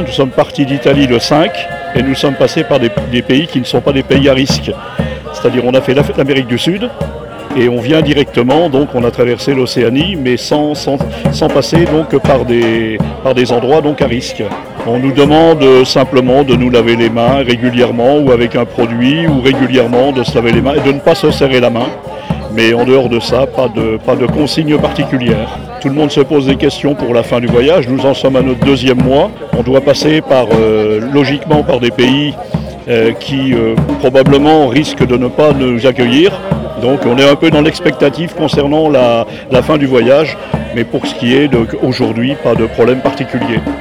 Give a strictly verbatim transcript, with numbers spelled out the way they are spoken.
Nous sommes partis d'Italie le cinq et nous sommes passés par des, des pays qui ne sont pas des pays à risque. C'est-à-dire on a fait l'Amérique du Sud et on vient directement, donc on a traversé l'Océanie, mais sans, sans, sans passer donc par des, par des endroits donc à risque. On nous demande simplement de nous laver les mains régulièrement ou avec un produit, ou régulièrement de se laver les mains et de ne pas se serrer la main. Mais en dehors de ça, pas de, pas de consignes particulières. Tout le monde se pose des questions pour la fin du voyage. Nous en sommes à notre deuxième mois. On doit passer par, euh, logiquement par des pays euh, qui euh, probablement risquent de ne pas nous accueillir. Donc on est un peu dans l'expectative concernant la, la fin du voyage. Mais pour ce qui est d'aujourd'hui, pas de problème particulier.